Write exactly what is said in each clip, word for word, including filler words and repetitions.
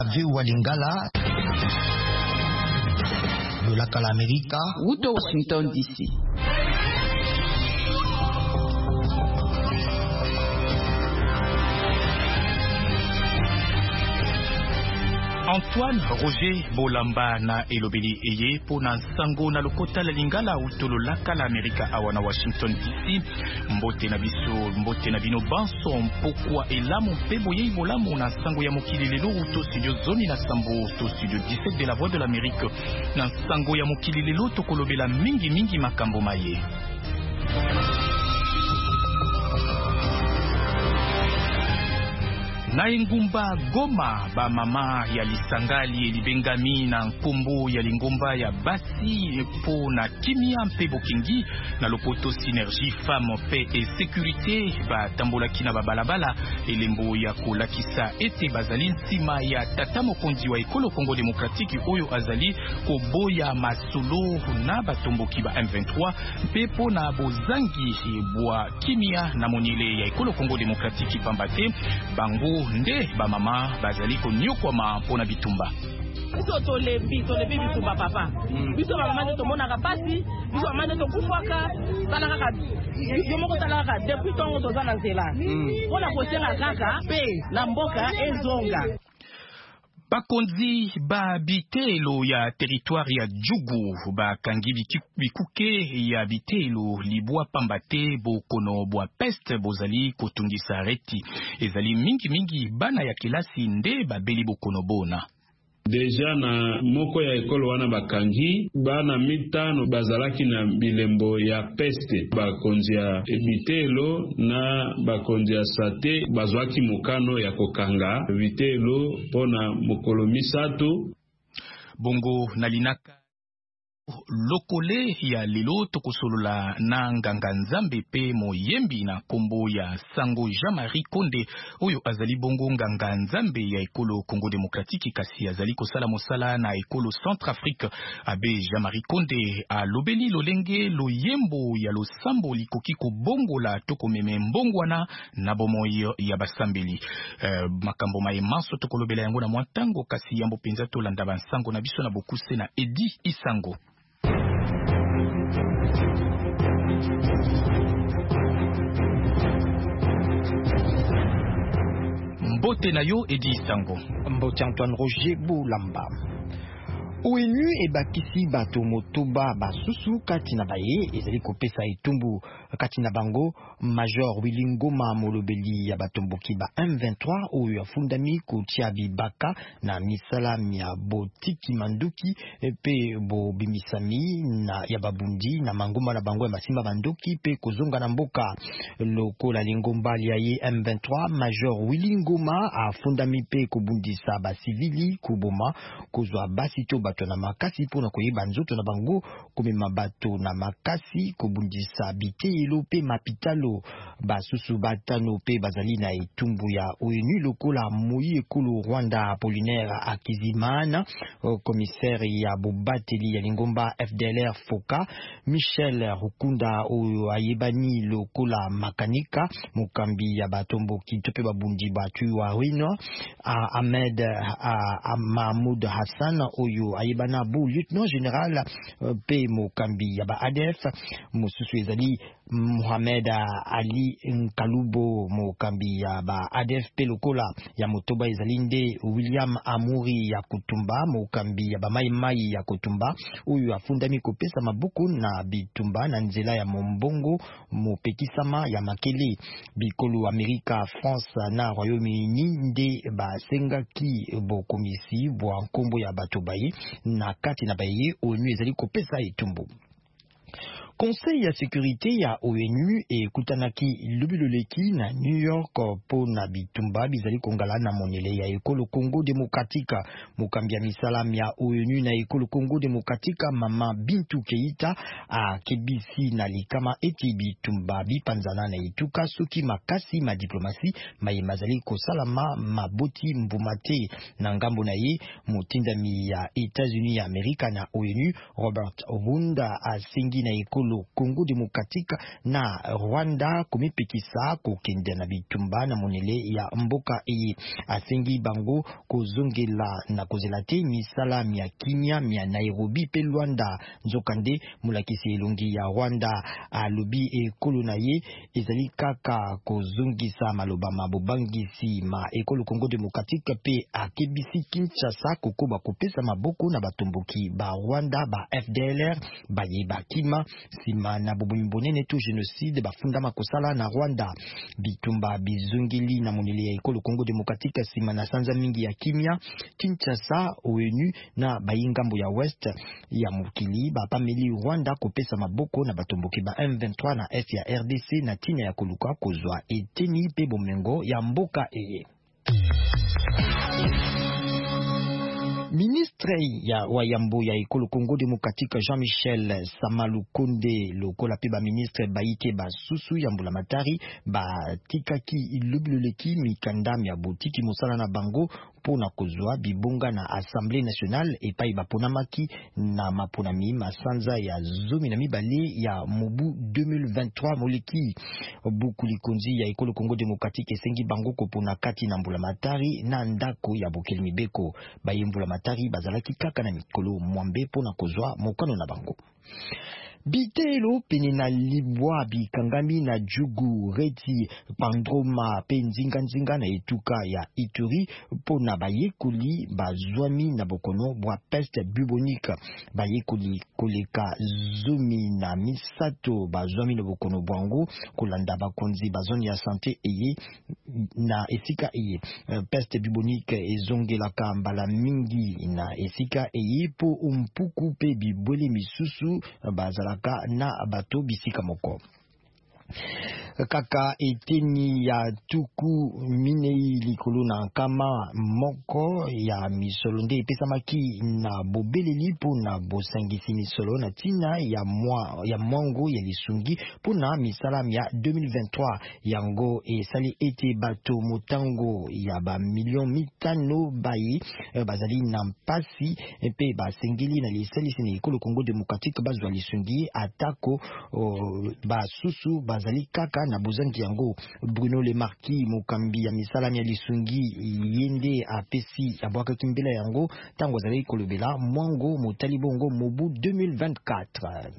Viu Lingala de la Calamérica ou de Washington D C. Antoine Roger Bolamba na elobeli eye pona sango na lokota la Lingala utolo la Calamérica awa na Washington D C. Mbote na biso mbote na bino banso mpokwa elamu mpe boye ibolamu na sango ya mokili lelo uto studio zoni na sambo to studio dix-sept de la Voix de l'Amérique. Na sango ya mokili lelo tokolobela mingi mingi makambo maye. Na engumba Goma ba mama ya lisangali elibengami na nkombo ya lingomba ya basi po na kimia mpe bokingi na lopoto synergie femme paix et sécurité ba tambolaki na babalabala elembo ya kolakisa ete bazali nsima ya tata mokonzi wa ekolo Congo démocratique oyo azali koboya masolo na batomboki ba M vingt-trois mpe po na bozangi bwa kimia na monile ya ekolo Congo démocratique pambate bango nde ba mama bazali konyokwama mpona bitumba. Biso tolebi tolebi bitumba papa. Biso ba mama to mona kapasi, biso ba mama to kufaka, tala kaka. Yo moko tala kaka depuis tongo toza na nzela. Pona kosenga kaka pe na mboka ezonga. Bakonzi ba bitelo ya territoire ya Djugu ba kangi bikuke ya bitelo libwa pambate bokono bwa peste bozali kotungisa reti ezali mingi mingi bana ya kilasi nde babeli bokono bona. Deja na moko ya ekolo wana bakangi bana mitano bazalaki na bilembo ya peste bakonzi ya bitelo na bakonzi ya sate bazwaki mukano ya kokanga bitelo pona mokolo misato. Bongo nalinaka lokole ya lelo tokosolola na nganga nzambe pe moyembi na kombo ya Sango Jean-Marie Konde oyo azali bongo nganga nzambe ya ekolo Congo démocratique kasi azali kosala mosala na ekolo Centrafrique. Abe Jean-Marie Konde a lobeli lolenge loyembo ya losambo likoki kobongola tokomeme mbongwana na bomoyo ya basambeli. Uh, makambo maemanso tokolobela yango na mwantango kasi yambo penza tolanda bansango na biso na bokuse na Edi Isango. Mbote na yo Edi Isango. Mbote Antoine Roger Bolamba. O N U e bakisi bato motoba basusu kati na baye ezali kopesa etumbu kati na bango Major Willingoma molobeli ya batomboki ba M vingt-trois oyo afundami kotia bibaka na misala ya botiki manduki pe bo bimisami na ya babundi na mangomba na bango ya masimba banduki pe kozonga na mboka lokola lingomba ya ye M vingt-trois. Major Willingoma afundami pe kobundisa ba civili kuboma kozwa basi to bato na makasi pona koyeba nzoto na bango komema bato na makasi kobundisa bitelo pe mapitalo basusu batano pe bazali na etumbu ya O N U lokola moyi ekolo Rwanda Apollinaire Akizimana, commissaire ya bobateli ya lingomba F D L R Foka, Michel Rukunda oyo ayebani lokola makanika mukambi ya batombo kitope babundi batu wa Rwino, Ahmed Mahmoud Hassan oyo ayebana bu lieutenant général pe mukambi ya ba A D F, mususu ezali Mohamed Ali Nkalubo mukambi ya ba A D F pe lokola ya motoba ezalinde William Amuri ya Kutumba mukambi ya ba mai mai ya Kutumba oyo afundami kopesa mabuku na bitumba na nzela ya mombongo mopekisama ya makele bikolo Amerika, France na Royaume-Uni nde basengaki bokomisi bwa nkombo ya bato baye na kati na baye O N U ezali kopesa etumbu. Conseil ya sécurité ya O N U e kutanaki lubiloleki na New York po na bitumba bizali kongala na monele ya ekolo Congo démocratique. Mukambi ya misalam ya O N U na ekolo Congo démocratique Mama Bintou Keita a kebisi na likama eti bitumba bipanzana na ituka soki makasi ma diplomasi maye mazali kosalama maboti mbumate na ngambo na ye mutindami ya États-Unis ya Amerika na O N U Robert Wunda asingi na ekolo ekolo Congo Demokratika na Rwanda kumipikisa kokende na bitumba na monele ya mboka eye asengi bango kozongela na kozela te misala mia kimia mia Nairobi pe Luanda nzokande mulakisi elongi ya Rwanda alobi ekolo na ye ezali kaka kozongisa maloba mabobangisi ma ekolo Congo Demokratika pe akebisi Kinshasa kokoba kopesa maboko na batomboki ba Rwanda ba F D L R ba yeba kima sima na bobombonene to genocide bafunda makosala na Rwanda bitumba bizongeli na monele ya ekolo Congo Demokratika sima na sanza mingi ya kimia Kinshasa O N U na bayingambo ya West ya mukili ba pameli Rwanda kopesa maboko na batomboki ba M vingt-trois na F ya R D C na tina ya koluka kozwa eteni pe bomengo ya mboka eye. Ministre ya wayambo ya ekolo Congo Demokratika Jean-Michel Samalukonde lokola pe ba ministre baike ba susu ya mbula matari ba tikaki ilubiloleki mikanda ya botiki mosala na bango pona kozwa bibonga na Assemblée nationale epai baponamaki na maponami masanza ya zomi na mibale ya mobu deux mille vingt-trois moleki buku likonzi ya ekolo Congo Demokratika esengi bango kopona kati na mbula matari na ndako ya bokeli mibeko bayembula matari bazalaki kaka na mikolo mwambe pona kozwa mokano na bango. Bitelo penina libwa bikangami na jugu reti pandroma pe nzinga nzinga na etuka ya Ituri pona bayekoli bazwami na bokono bwa peste bubonique bayekoli koleka zumi na misato bazwami na bokono bwango kolanda bakonzi bazoni ya santé eye na esika eye peste bubonique ezongelaka mbala mingi na esika eye po umpuku pe bibwele misusu bazala na bato bisika moko. Kaka eteni ya tuku minei likolo na kama moko ya misolonde epesamaki na bobeleli pona bosangisi misolo na tina ya mwa ya mwango ya lisungi pona misala ya deux mille vingt-trois yango esali ete bato motango ya ba million mitano bayi bazali na mpasi pe basengeli na lisalisi na ekolo Congo Demokratika bazwa lisungi atako ba susu bazali kaka na bozangi yango. Bruno Le Marquis mokambi ya misala ya lisungi yende apesi abwaka kimbela yango tango zali kolobela mwango motali bongo mobu deux mille vingt-quatre.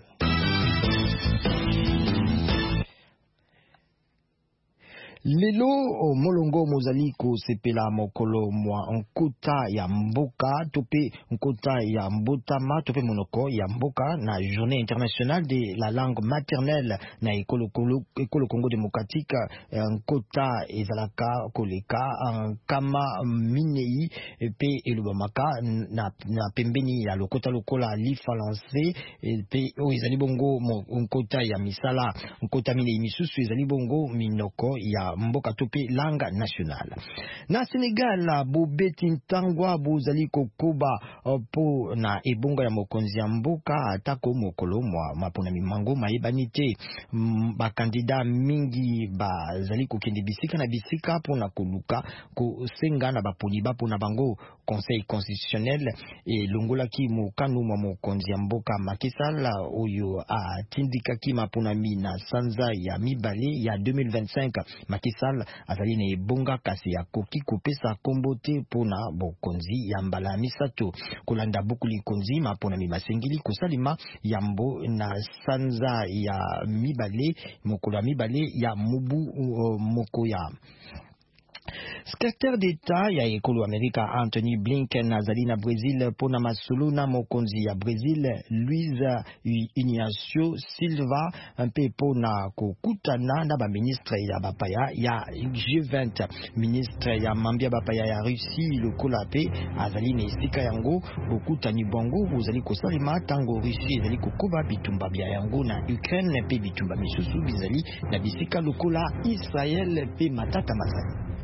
Lelo molongo mozali ko sepela mokolo mwa nkota ya mboka tope nkota ya mbotama tope monoko ya mboka na journée internationale de la langue maternelle na ekolo ekolo Congo Demokratika nkota ezalaka koleka kama minei pe elubamaka na, na pembeni ya lokota lokola li français pe o ezali bongo nkota ya misala nkota minei misusu ezali bongo minoko ya mboka tope langa nationale. Na Senegal bobeti ntangwa bozali kokoba po na ebonga ya mokonzi ya mboka atako mokolo mwa mapona mimango mayebani te bakandida mingi bazali kokende bisika na bisika pona koluka kosenga na baponi bapona bango conseil constitutionnel e longolaki mokano mwa mokonzi ya mboka Macky Sall oyo atindikaki mapona mi na sanza ya mibale ya deux mille vingt-cinq. Macky Sall azali na ebonga kasi ya koki kopesa kombo te pona bokonzi ya mbala misato kolanda buku likonzi mapona mi masengeli kosalima yambo na sanza ya mibale mokolo ya mibale ya mubu uh, moko ya Secrétaire d'État ya ekolo Amerika Anthony Blinken azali na Brésil pona masolo na mokonzi ya Brésil Luiz Inácio Silva mpe pona kokutana na ba ministre ya bapaya ya G vingt. Ministre ya mambia bapaya ya Russie lokola pe azali na esika yango bokutani bongo bozali kosalima tango Russie ezali kokoba bitumba bya yango na Ukraine pe bitumba misusu bizali na bisika lokola Israel pe matata mazali.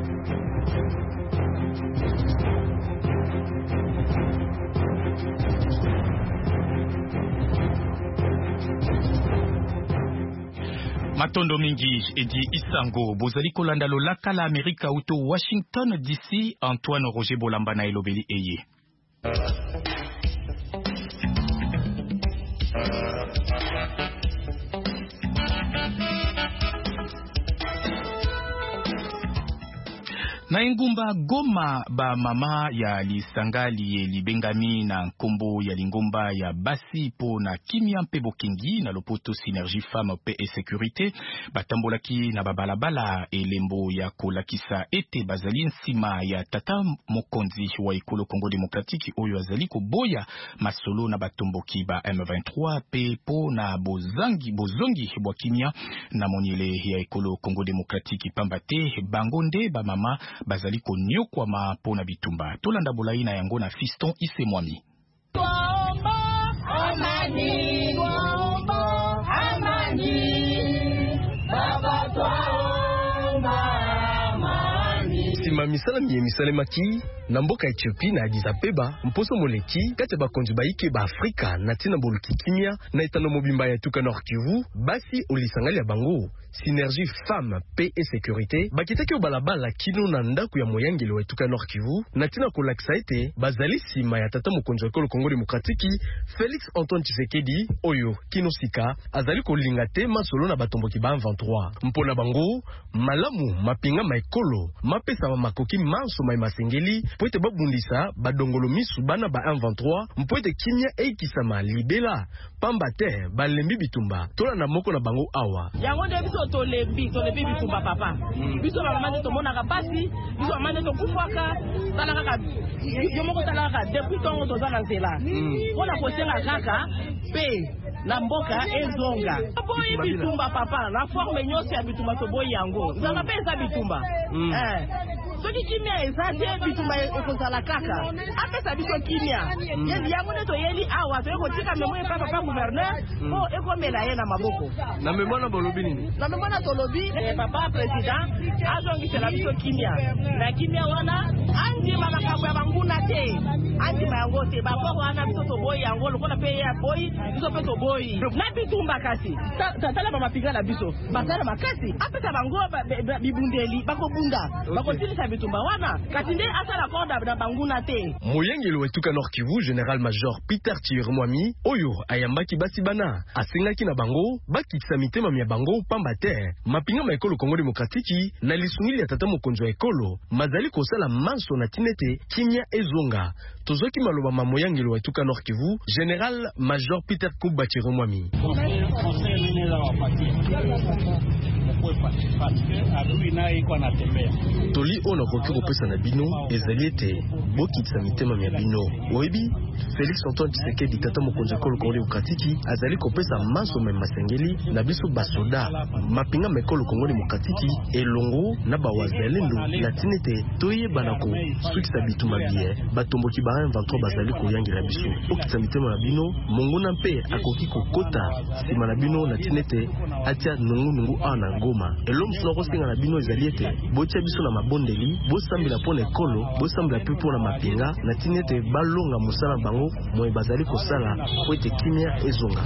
Matondo mingi edi isango bozali kolanda lolaka la Amerika uto Washington D C. Antoine Roger Bolamba na elobeli eye. Na engumba Goma ba mama ya lisangali libengami na nkombo ya lingomba ya basi po na kimia mpe bokengi na lopoto Synergie Femme Paix et Sécurité batambolaki na babalabala elembo ya kolakisa ete bazali nsima ya tata mokonzi wa ekolo Congo Démocratique oyo azali koboya masolo na batomboki ba M vingt-trois pe po na bozangi bozongi bwa kimia na moniele ya ekolo Congo Démocratique pambate bangonde ba mama bazali konyokwa ma pona bitumba tolanda bolai na yango na Fiston Isemwami. Amani, amani, baba sima misala miye misale maki na mboka Ethiopie na Addis Abeba mposo moleki kati ya bakonzi baike ba Afrika na tina boluki kimia na etano mobimba ya tuka Nord Kivu basi olisangali ya bango Synergie Femme Paix et Sécurité bakitaki obalabala kino na ndaku ya moyangelo wa tuka Nord Kivu na tina kolakisa ete bazali sima ya tata mokonzi wa ekolo Congo Démocratique Félix Antoine Tshisekedi oyo kino sika azali kolinga te masolo na batomboki ba M vingt-trois mpona bango malamu mapinga maekolo mapesa makoki manso mai masengeli po ete babundisa badongolo misu bana ba M vingt-trois mpo ete kimia eikisama libela pamba te balembi bitumba tola na moko na bango awa yango nde biso tolembi tolembi bitumba papa biso bamama nde tomonaka pasi biso bamama nde tokufwaka tala kaka yo moko tala kaka depuis ntongo toza na nzela mpona kosenga kaka mpe na mboka ezonga boyi bitumba papa na forme nyonso ya bitumba toboyi yango nzanga mpe eza bitumba soki kimia eza te bitumba ekozala kaka apesa biso kimia yango nde toyeli awa toye kotika memo epa papa gouverneur po ekomela ye na maboko na memo na bolobi nini na memo na tolobi papa président azongisela biso kimia na kimia wana andima makambo ya banguna te andima yango te bakoko wana biso toboyi yango lokola mpe ye aboyi biso mpe toboyi na bitumba kasi tala bamapinga na biso basala makasi apesa bango bibundeli bakobunda bakotilisa bitumba wana kati nde asala korda na banguna te moyengelo wetuka Nord Kivu Général Major Peter Tshirimwami oyo ayambaki basi bana asengaki na bango bakitisa mitema mya bango pamba te mapinga ma ekolo Congo Démocratique na lisungili ya tata mokonzi wa ekolo mazali kosala manso na tinete kimia ezonga tozoki maloba ma moyengelo wetuka Nord Kivu Général Major Peter Kuba Tshirimwami toli ono koki kopesa na bino ezali ete bokitisa mitema mya bino oyebi Félix Antoine Tshisekedi tata mokonzi wa ekolo Congo Démocratique azali kopesa manso me masengeli na biso basoda mapinga ma ekolo Congo Démocratique elongo na bawazalendo na tinete toyebana kosukisa bituma bie batomboki ba M vingt-trois bazali koyangira biso okitisa mitema na bino monguna mpe akoki kokota sima na bino na tinete atia nungu nungu a na Goma elom sino kosenga na bino ezali ete botia biso na mabondeli bosambela pona ekolo bosambela pe pona mapinga na tinete balonga mosala bango moye bazali kosala po ete kimia ezonga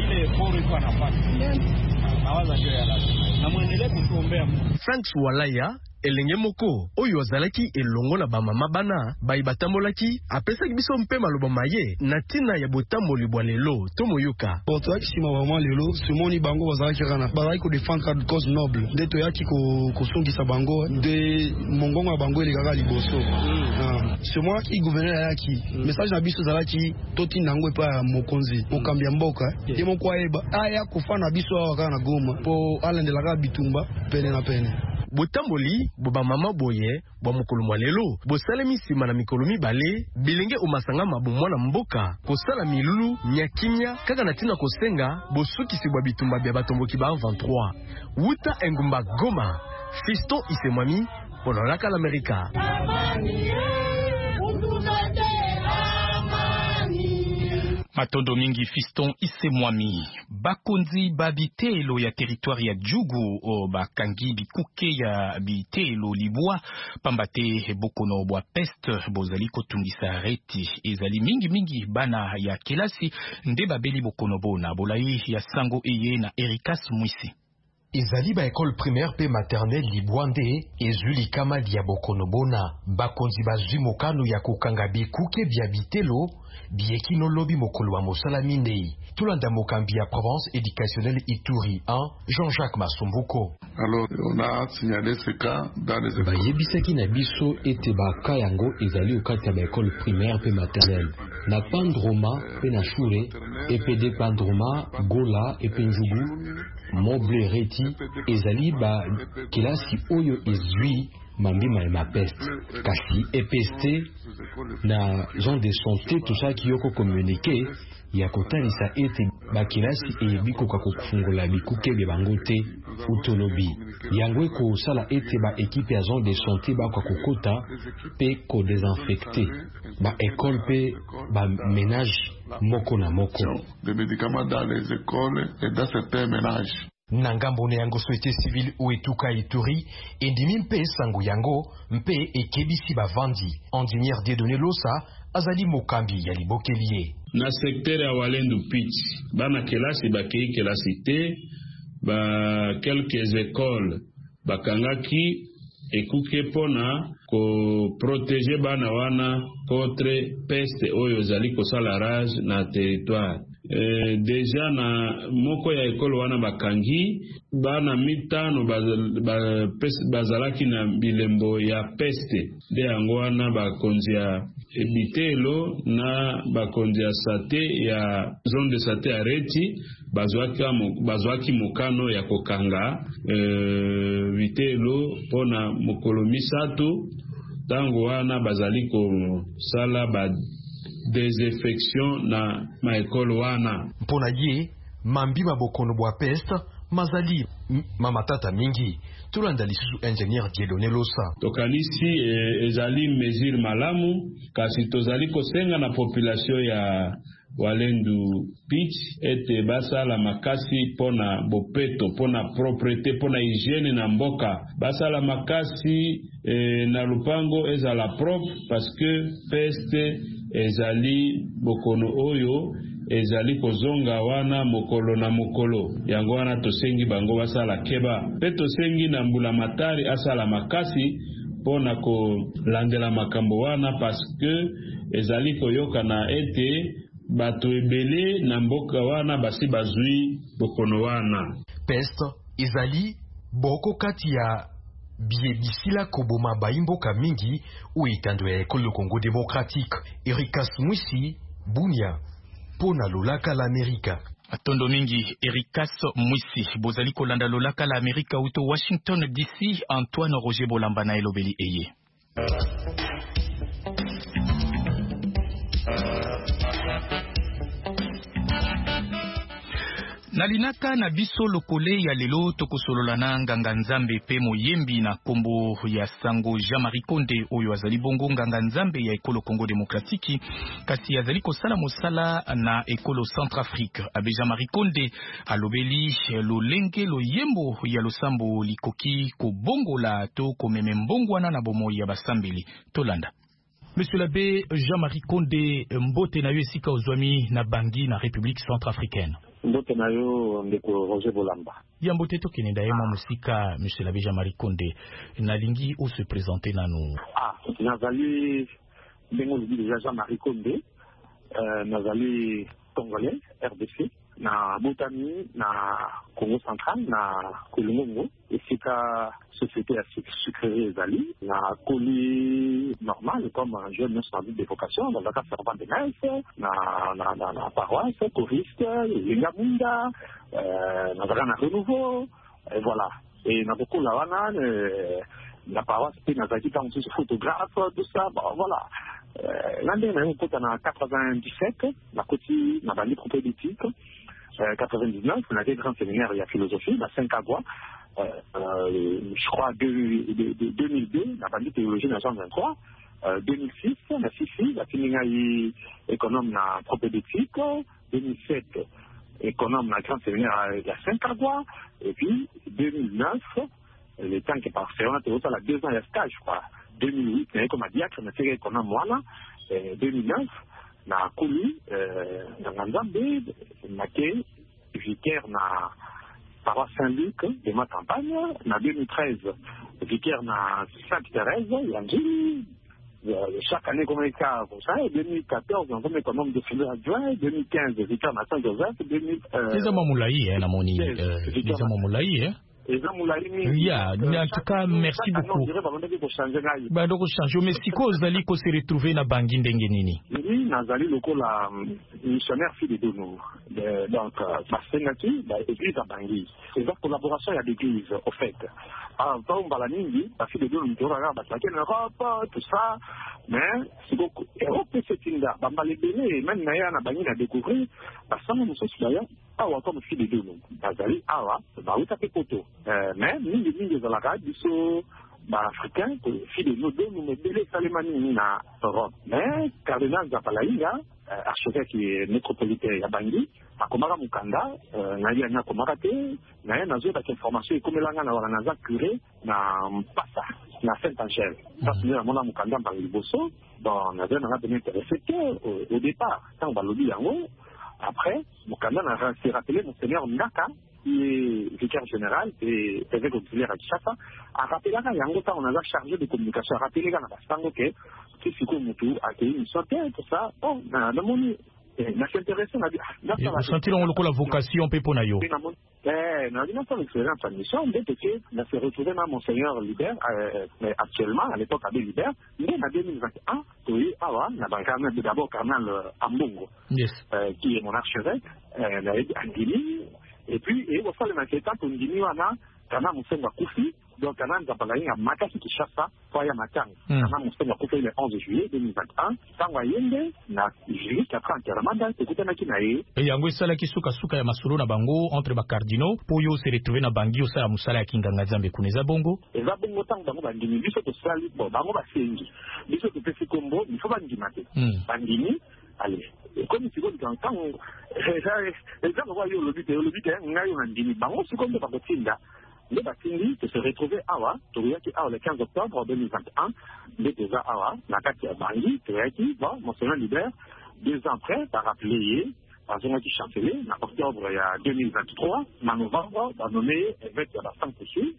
Franks Walaya elenge moko oyo azalaki elongo na bamama bana bai batambolaki apesaki biso mpe maloba maye na tina ya botamboli bwa lelo tomoyoka toyaki nsima bamama lelo simoni bango bazalaki kana bazalaki kodefendre cause noble nde toyaki kosungisa bango nde mongongo ya bango elekaka liboso semoaki gouverneur ayaki message na biso ezalaki totinda yango epa ya mokonzi mokambi ya mboka ye moko ayeba aya kofa na biso awa kaka na Goma mpo alandelaka bitumba pene na pene botamboli boba mama boye bwa mokolo mwa lelo bosalemi sima na mikolo mibale bilenge omasanga mabo mwana mboka kosala milulu nyakimia kaka na tina kosenga bosukisi bwa bitumba bya batomboki ba M vingt-trois wuta engumba Goma Fiston Isemwami Pololaka l'Amerika. Matondo mingi Fiston Isemwami bakonzi babitelo ya territoire ya Djugu o bakangi bikuke ya bitelo libwa pambate bokono bwa peste bozali kotungisa reti ezali mingi mingi bana ya kelasi nde babeli bokono bona bolai ya sango eye na Erikas Mwisi. ezali ba école primaire pe maternelle libwande ezuli kama dia bokonobona bakonzi bazwi mokano ya kokanga bikuke bya bitelo biekinolobi mokolo wa mosala minei tulanda mokambi ya province éducationnelle Ituri un Jean-Jacques Masumbuko. Alors on a signalé ce cas dans les écoles. Bayebisaki na biso ete baka yango ezali okati ya ba école primaire pe maternelle na Pandroma pe na Shure epede Pandroma Gola epe Njugu Moble Reti ezali ba kilasi oyo ezwi mambima ya mapeste kasi E P S T na zone de santé tout ça qui yoko communiqué ya kotalisa ete bakilasi eyebikoka kofungola bikuke bya bango te utolobi yango ekosala ete ba équipe ya zone de santé bakwa kokota pe kodesinfecte ba école pe ba ménage moko na moko des médicaments dans les écoles et dans certains ménages. Na ngambo na yango société civile Uetuka Ituri endimi mpe sango yango mpe ekebisi bavandi ingénieur Dieudonné Losa azali mokambi ya libokelie na secteur ya Walendu Pitch bana kelasi bakei kelasi te ba quelques écoles bakangaki ekuke pona ko protéger bana wana contre peste oyo zali kosala rage na territoire. Eh, deja na moko ya ekolo wana bakangi bana mitano bazalaki na bilembo ya peste de yango wana bakonzi ya bitelo na bakonzi ya sate ya zone de sate ya Reti bazwaki bazwaki mokano ya kokanga eh, bitelo pona mokolo misato tango wana bazali ko sala ba désinfection na maekolo wana mpona ye mambima bokono bwa peste mazali mamatata mingi tulanda lisusu ingénieur Dieudonné Losa tokanisi e, ezali mesure malamu kasi tozali kosenga na population ya Walendu Pitch ete basala makasi pona bopeto pona propreté pona hygiène na mboka basala makasi e, na lupango ezala propre parce que peste ezali bokono oyo ezali kozonga wana mokolo na mokolo yango wana tosengi bango basala keba pe tosengi na mbula matari asala makasi pona ko landela makambo wana parce que ezali koyoka na ete bato ebele na mboka wana basi bazui bokono wana peste ezali boko kati ya biebisila koboma baimboka mingi uitando ya ekolo Congo démocratique. Ericas Mwisi Bunia pona lolaka la Amerika atondo mingi Ericas Mwisi bozali kolanda lolaka la Amerika uto Washington D C. Antoine Roger Bolamba na elobeli eye nalinaka na biso lokole ya lelo tokosololana nganga nzambe pe moyembi na kombo ya sango Jean-Marie Konde oyo azali bongo nganga nzambe ya ekolo Congo démocratique kasi azali kosala mosala na ekolo Centrafrique. Abe Jean-Marie Konde alobeli lolenge loyembo ya losambo likoki kobongola to komeme mbongwana na bomo ya basambeli tolanda. Monsieur l'abbé Jean-Marie Konde, mbote na yo esika ozwami na Bangui na République centrafricaine. Mbote na yo ndeko Roger Bolamba. Ya mbote to kene ndaye mo musika Monsieur l'abbé Jean-Marie Konde nalingi o se présenter nanu. Ah, nazali bengo déjà Jean-Marie Konde, euh, nazali congolais R D C na Botani na Congo central na Kolongo esika société ya sucrerie ezali na coli normal comme un jeune sans but de vocation dans la carte servant de messe na na na na paroisse choriste Lingamunda euh na na renouveau et voilà et na beaucoup la wana la paroisse puis na zaki tant que photographe tout ça bon voilà euh l'année même quand on a quatre-vingt-dix-sept la côté na bali propédétique euh, quatre-vingt-dix-neuf on a des grands séminaires il y a philosophie la Saint-Agua euh, euh, je crois de, de, de deux mille deux la bali théologie na cent vingt-trois euh, deux mille six la Sicile la séminaire économe na propédétique deux mille sept économe na grand séminaire la Saint-Agua et puis deux mille neuf le temps qui est passé on a été à la deux ans de stage je crois deux mille huit mais comme a diacre na série économe voilà deux mille neuf na Kuli na Nzambe na ke vicaire na paroisse Saint-Luc de ma campagne. En deux mille treize, vicaire na Sainte-Thérèse, Yangili. Chaque année, comme ça, comme ça. deux mille quatorze, on comme économe de février adjoint. deux mille quinze, vicaire na Saint-Joseph. deux mille. C'est ça, Moulaï, hein, la moni. C'est ça, Moulaï, hein. Yeah, en tout cas, merci beaucoup. Bah, donc, changer. Mais si quoi, vous allez se retrouver na Bangui ndenge nini? Oui, nous allons le coup la missionnaire fille de nous. Donc, ma sénatrice, église à Bangui. C'est la collaboration avec l'église, au fait. Alors, quand on va la Nindi, la fille de nous, nous aura battu en Europe, tout ça. Mais, c'est beaucoup. Europe, c'est une dame. Bah, les béné, même Naya, na Bangui, a découvert, bah, ça, nous sommes d'ailleurs, ah, ou comme fille de nous. Bah, allez, ah, bah, oui, ça fait photo. Mais nous, les lignes de la radio, ils sont africains, fille de nous, nous me délai Salimani na Europe. Mais, Cardinal Zapalaïga, archevêque métropolitain à Bangui, à Komara Mukanda, Naya na Komarate, Naya na zone d'information, et comme l'anga na Waranaza curé, na Passa, na Saint-Angèle. Ça, c'est à mon Mukanda par le Bosso. Bon, on avait un peu intéressé au départ, quand on va le dire en haut. Après, Mukanda s'est rappelé Monseigneur Ndaka, qui est vicaire général et évêque auxiliaire à Kinshasa, a rappelé là, il y a un temps, on a chargé de communication, a rappelé là, on a que si c'est comme tout, a été une santé, tout ça, bon, on a demandé, on a s'intéressé, on a dit, vous sentez la vocation, Péponayo? Eh, on a dit, non, c'est l'expérience en mission, dès que on s'est retrouvé dans Monseigneur Libert, mais actuellement, à l'époque, Abbé Libert, mais en deux mille vingt et un, oui, ah ouais, on a d'abord Cardinal Ambongo, qui est mon archevêque, en Guinée. Et puis, et au fond, le maquetant, on dit, nous, on a, quand on a Koufi, donc on a un appareil à Makasi qui chasse ça, pour y avoir Matang. On a mon Koufi le onze juillet deux mille vingt et un, quand on a yende, na juillet quatre ans, Karamanda, écoutez, na kinae. Et yango sala ki suka suka ya masolo na bango, entre ba cardinaux, pour yo se retrouver na bangi, yo sala musala ya kinganga zambe kuneza bongo. Et za bongo tang bango bangini, biso to sali, bon, bango ba sengi. Biso to pesi kombo, il faut bangi mate. Bangini, allez. Comme si vous dites, quand les gens voient le but, le but est un dîner. Bango, c'est comme le Bagotinda. Le Batindi, de se retrouver à Awa, le quinze octobre deux mille vingt et un, le déjà Awa, la carte à Bangui, bon, Monseigneur Libert, deux ans après, par rappelé, par exemple, qui chancelier, en octobre deux mille vingt-trois, en novembre, on a nommé évêque de la Sainte-Péché,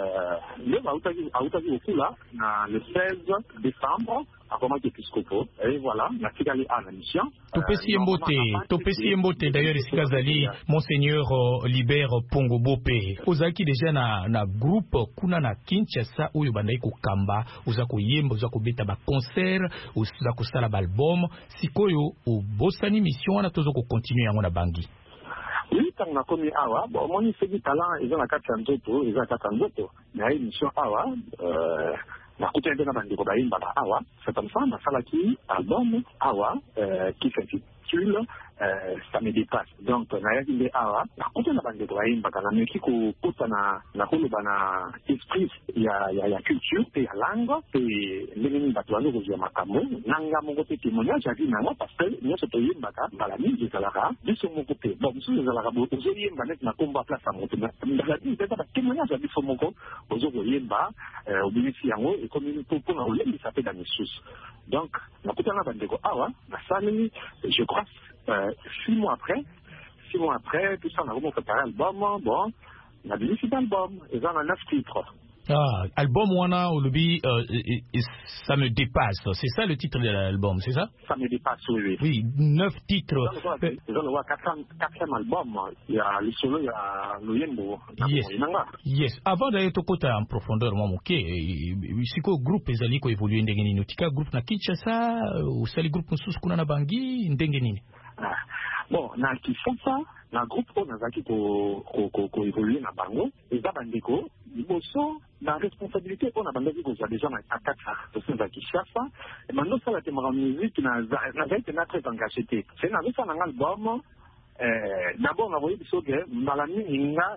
le Aoutazi au coup là, le seize décembre, à Roma d'épiscopo, et voilà, la Kigali à la mission. Topesi Mbote, Topesi Mbote, d'ailleurs, ici Kazali, Monseigneur Libert Pongo Bopé, ozaki déjà na na groupe kuna na Kinshasa oyo bandai ko kamba, ozako yemba, ozako beta ba concert, ozako sala ba album, sikoyo o bosani mission na tozo ko continuer yango na Bangui. Oui, quand on a commis Awa, bon, moi, il fait du talent, ils ont la carte en Zoto, ils ont la carte en Zoto, mais il y a une mission Awa, euh, na kutenda na bandiko baimba ba Awa, c'est comme ça, na salaki album Awa, euh, qui s'intitule euh, ça me dépasse. Donc na yaki de Awa, na kutenda bandiko baimba kana meki ko kuta na na kuluba na esprit ya ya ya culture et ya langue et ndeni batwalo ko ya makambo nanga moko te témoignage ya dinanga parce que nous se toyimba ka bala mingi zalaka biso moko te bon biso zalaka bo zo yemba net na komba place à moto na ndaki te ba témoignage ya biso moko ozo ko yemba au bénéfice yango et comme pour pour na olé ça fait dans les sources. Donc na kutana bandeko Awa na salini je crois euh, six mois après six mois après tout ça on a vraiment préparé l'album bon on a décidé l'album et ça on a neuf titres. Ah, album Wana Olubi, euh, ça me dépasse. C'est ça le titre de l'album, c'est ça? Ça me dépasse, oui. Oui, neuf titres. Ils ont le quatrième album. Il y a le solo, il y a le Yembo. Yes. Yes. Avant d'aller au côté en profondeur, moi, ok. C'est quoi le groupe qui a évolué en Dengenini? Tika groupe na Kinshasa ou c'est le groupe Nsus Kuna na Bangui en Dengenini? Bon, na Kinshasa, na groupe on a zaki ko ko ko évoluer na Bango. Et ça bandeko. Liboso, la responsabilité, on a bandé que déjà à quatre ans, c'est ça qui cherche ça. Et maintenant, ça, la musique, n'a été très engagé. C'est un avec un album. D'abord, on a voulu que Malami Inga,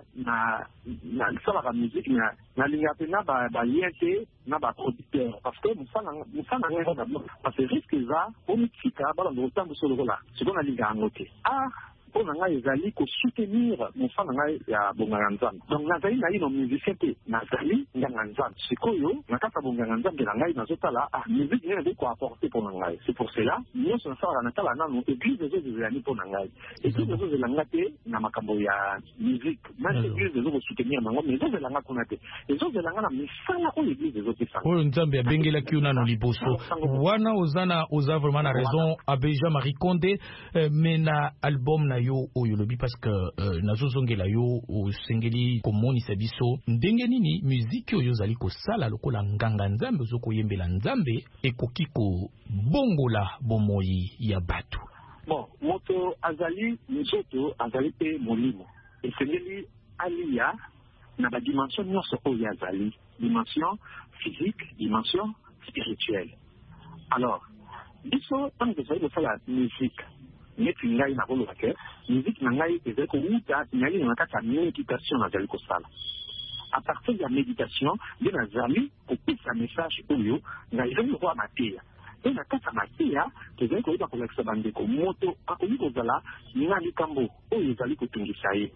na la musique, na l'ingapena, ba liente, na ba producteur. Parce que nous sommes en train parce que risque ça, on est tika, bah, on est autant de solo là. C'est qu'on a l'inga à noter. Ah, pour nanga ezali ko soutenir mon fa nanga ya bonganga nzambe. Donc nazali na ino musicien te nazali nganga nzambe. Sikoyo nakata bonganga nzambe na ngai nazotala ah musique ne veut quoi apporter pour ngai. C'est pour cela nous sommes ça na tala nanu église des ezali pour ngai. Église des ezali te na makambo ya musique. Même église des ko soutenir nango mais des ezali kuna te. Les autres ezali na misala o église des autres ça. Oyo nzambe abengela kiuna no liboso. Wana ozana oza vraiment na raison Abeja Marie Condé mais na album na yo oyo lobi parce que euh, nazozongela yo o sengeli komoni sabiso ndenge nini musique oyo zali ko sala lokola nganga nzambe zoko yembela nzambe ekoki ko bongola bomoi ya batu. Bon, moto azali nzoto azali pe molimo esengeli alia na ba dimension nyonso oyo azali, dimension physique, dimension spirituelle. Alors biso tant que ça de la musique neti ngai na bolo ke musique na ngai ezali ko uta ngai na kata méditation na zali ko sala à partir de la méditation de nazali ko pesa message oyo ngai ngai ko amatia et na kata matia ezali ko ita ko leksa bande ko moto akoni ko zala ngali kambo oyo ezali ko tungisa ye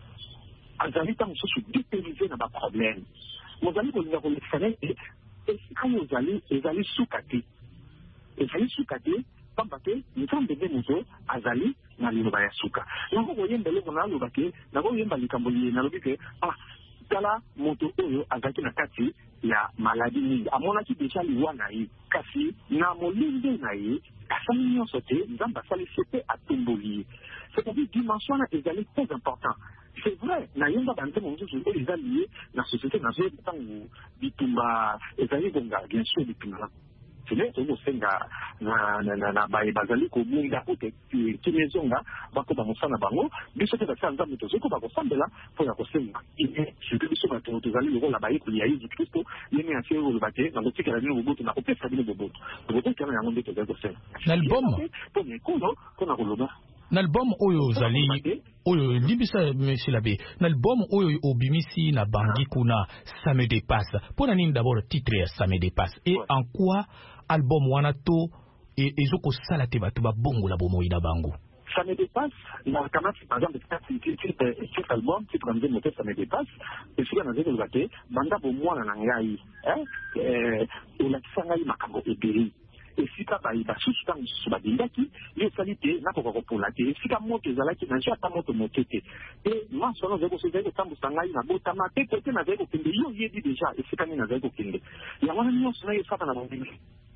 azali tant so su dépériser na ba problème mozali ko linga ko leksa ne et kayo ezali ezali sukati ezali sukati pambate nzambe nde moto azali na liloba ya suka yango koyemba eloko na aloba ke nakoyemba likambo liye nalobi ke ah tala moto oyo azalaki na kati ya maladi mingi amonaki deja liwa na ye kasi na molinde na ye asali nyonso te nzambe asalisi pe atomboli ye c'est-à-dire dimension wana ezali très important. C'est vrai nayemba banzembo mosusu oyo eza liye na société nazoyeba ntango bitumba ezali konga bien sûr bitumba c'est tout senga na na na ba bazali ko munga ote kimezonga bako ba musana bango biso te batsa nzambe to zeko ba ko sambela po ya ko senga ine shutu biso ba to tozali ko la ba ko ya Yesu Kristo yene a sero le bate na botika la nino boboto na ko pesa bino boboto boboto kana yango ndeto za ko senga l'album to ne kono kona ko loba l'album oyo zali oyo libisa monsieur l'abbé l'album oyo obimisi na bangi kuna ça me dépasse pour nini d'abord titre ça me dépasse et ouais. En quoi album wana to et ezoko sala te batu ba bongo la bomo ina bango ça me dépasse na kama par exemple cet album qui prend des mots ça me dépasse et si on a dit le baté banda bo mwana na ngai hein euh la sangai makambo ebiri esika ba basusu tango susu babindaki yo salite na koko kopola te esika moto ezalaki na nzia ata moto motete e maso no zeko sezali kotambusa ngai na botama te kote na zali kokende yo yebi deja esika nini nazali kokende yango wana nyonso na esaka na bondimi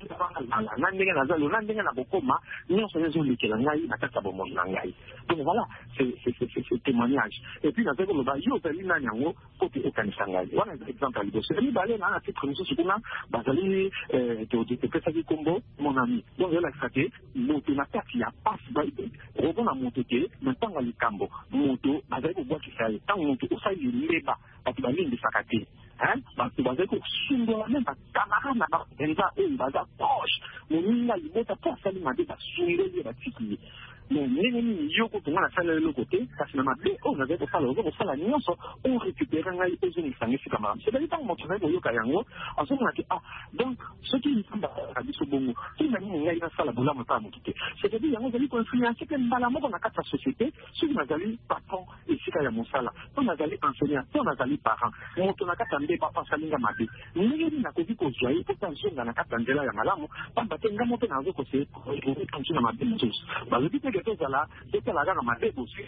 na ndenge nazali na ndenge na bokoma nyonso ezolekela ngai na kati ya bomoi na ngai donc voilà c'est témoignage et puis nazali koloba yo ozali nani yango po te okanisa ngai wana eza exemple ya liboso mibale na na titre mosusu kuna bazali topesaki kombo mon ami donc je l'accepte moto na kati ya passe ba robona moto te na tanga likambo moto bazali ko bwaki sai tanga moto osali leba batu balingi sakate hein batu bazali ko sungola même ba camarade na ba enza e baza proche moninga libota pa sali made ba sungeli ba tiki mais nini nini yoko to ngana sala le côté kasi na mabe on avait ko sala ko sala nyonso on récupérer ngai ezoni sangi sikama c'est d'ailleurs tant moto na ko yoka yango aso na ki ah donc ce qui samba biso bongo qui na nini ngai na sala bola mata mokite c'est à dire yango zali ko influencer ke mbala moko na kata société ce qui nazali patron et sika ya mosala to nazali enseignant to nazali parent moto na kata mbe papa salinga mabe nini na ko viko joye ko tanzonga na kata ndela ya malamu pamba tenga moto na zo ko se ko tanzonga mabe tous bazoti que tout ça là c'est la gamme ma aussi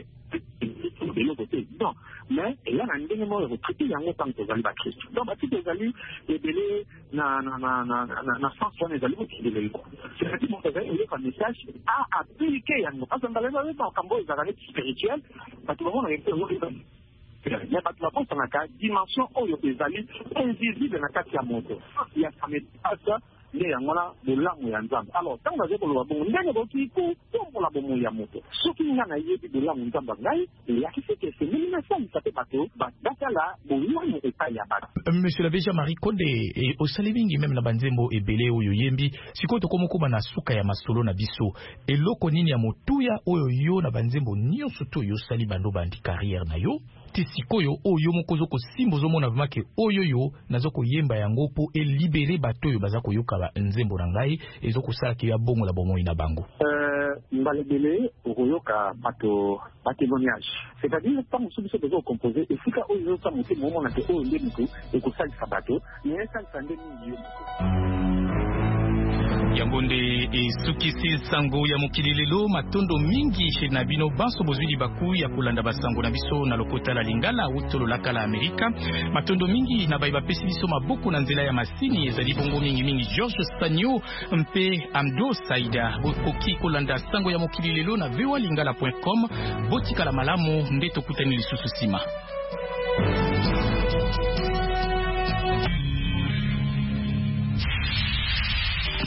de l'autre côté non mais il y a un dernier mot de traiter yango tant que zali ba Christ donc ba titre zali et belé na na na na na sens on est zali qui de l'ego c'est petit mon travail il y a un message à appliquer yango parce que dans les dans cambo zali spirituel ba tu vois on a été mais ba tu vas penser na ka dimension oyo ezali invisible na kati ya moto il y a ça me passe ne yangola bolamu ya nzambe alors tango aze koloba bongo ndenge boki ko tombola bomo ya moto soki nga na yebi bolamu nzambe ngai eyakisi ke semeli na salisa pe bato basala bolamu epai ya bato. Monsieur l'abbé Jean-Marie Condé osali mingi même na banzembo ebele oyo yembi sikoyo tokomokoma na suka ya masolo na biso eloko nini ya motuya oyo yo na banzembo nyonso to yo sali bando bandi carrière na yo te sikoyo oyo moko zoko simbo zo mona vimake oyo yo nazoko yemba yango po e libere bato yo bazako yoka ba nzembo rangai ezoko sala ki ya bongo la bomoi na bango. Euh mbalebele oyoka bato ba témoignage. C'est-à-dire pas mon solution de composer et fika oyo ça monter moment na ke oyo ndemiko et ko sala sabato mais ça ça ndemi yo. Yangonde e sukisi sango ya mokili lelo matondo mingi chez Nabino banso bozwili baku ya kulanda basango na biso na lokota la lingala utolo la kala Amerika matondo mingi na baiba pesi biso maboko na nzela ya masini ezali bongo mingi mingi George Sanyo mpe Amdo Saida bokoki kulanda sango ya mokili lelo na v o a lingala point com botika la malamu ndeto kutani lisusu sima.